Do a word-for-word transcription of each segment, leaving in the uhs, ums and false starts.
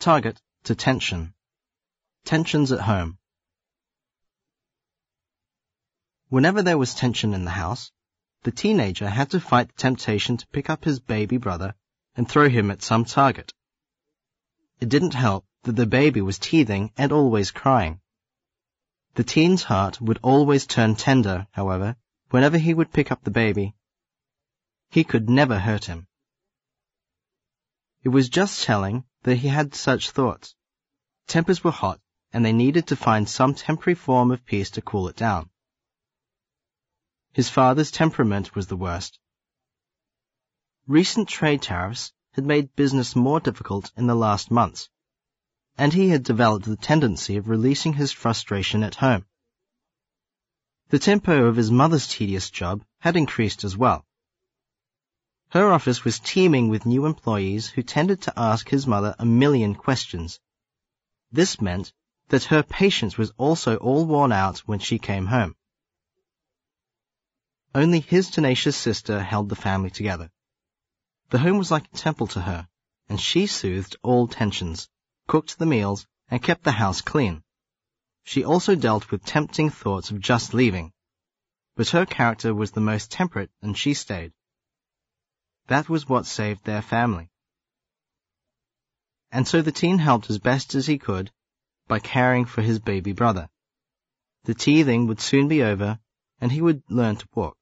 Target to tension. Tensions at home. Whenever there was tension in the house, the teenager had to fight the temptation to pick up his baby brother and throw him at some target. It didn't help that the baby was teething and always crying. The teen's heart would always turn tender, however, whenever he would pick up the baby. He could never hurt him. It was just telling that he had such thoughts. Tempers were hot, and they needed to find some temporary form of peace to cool it down. His father's temperament was the worst. Recent trade tariffs had made business more difficult in the last months, and he had developed the tendency of releasing his frustration at home. The tempo of his mother's tedious job had increased as well. Her office was teeming with new employees who tended to ask his mother a million questions. This meant that her patience was also all worn out when she came home. Only his tenacious sister held the family together. The home was like a temple to her, and she soothed all tensions, cooked the meals, and kept the house clean. She also dealt with tempting thoughts of just leaving, but her character was the most temperate, and she stayed. That was what saved their family. And so the teen helped as best as he could by caring for his baby brother. The teething would soon be over, and he would learn to walk.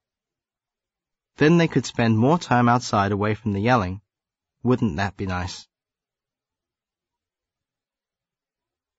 Then they could spend more time outside away from the yelling. Wouldn't that be nice?